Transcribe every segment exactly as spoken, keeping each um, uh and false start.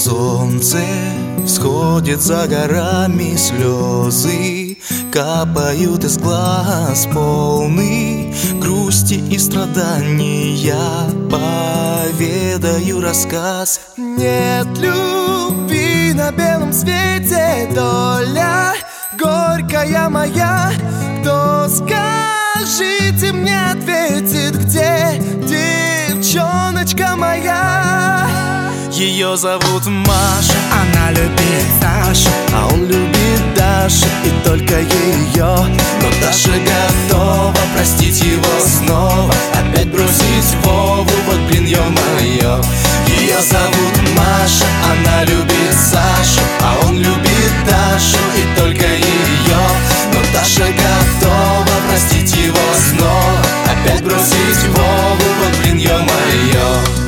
Солнце всходит за горами, слезы капают из глаз, полны грусти и страдания. Поведаю рассказ. Нет любви на белом свете, доля горькая моя. Кто, скажите мне, ответит, где девчоночка моя? Ее зовут Маша, она любит Сашу, а он любит Дашу, и только ее. Но Даша готова простить его снова, опять бросить Вову, вот блин, ё-моё. Ее зовут Маша, она любит Сашу, а он любит Дашу, и только ее. Но Даша готова простить его снова, опять бросить Вову, вот блин, ё-моё.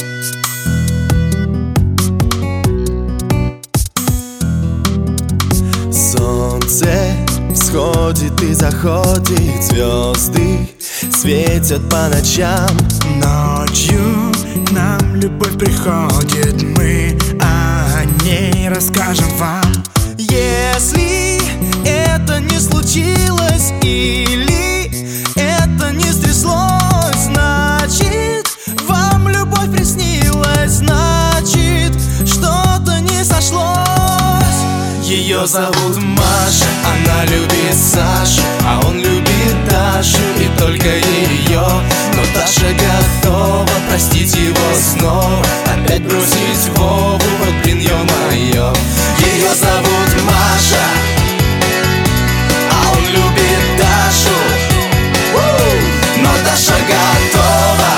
Солнце всходит и заходит, звезды светят по ночам. Ночью к нам любовь приходит, мы о ней расскажем вам. Если это не случилось или это не стряслось, значит, вам любовь приснилась, значит, что-то не сошлось. Ее зовут Маша, она любит Сашу, а он любит Дашу, и только ее. Но Даша готова простить его снова, опять бросить Вову, вот блин, ё-моё. Ее зовут Маша, а он любит Дашу, но Даша готова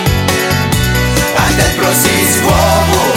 опять бросить Вову.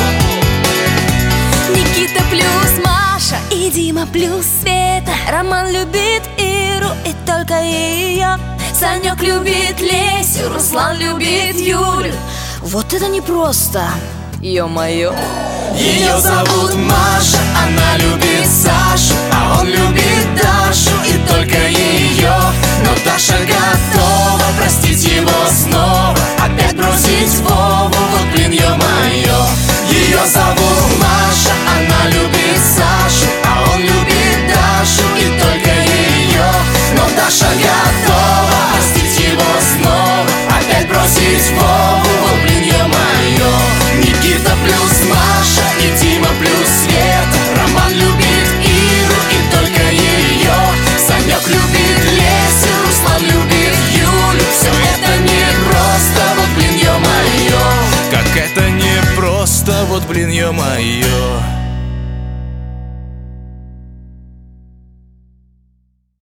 Никита плюс Маша и Дима плюс Света. Роман любит Иру и только ее. Санек любит Лесю, Руслан любит Юлю. Вот это непросто, ё-моё. Ее зовут Маша, она любит Сашу, а он любит Дашу, и только ее. Но Даша готова простить его снова, опять бросить Вову, вот блин, ё-моё. Ее зовут Маша, она любит Сашу, а он любит Дашу, и только ее. Но Даша готова простить его снова, опять бросить Вову, вот блин, ё-моё. Никита плюс Маша и Дима плюс Света. Роман любит Иру и только ее. Санек любит Лесю, Руслан любит Юлю. Все это не просто, вот блин, ё-моё. Как это не просто, вот блин, ё-моё.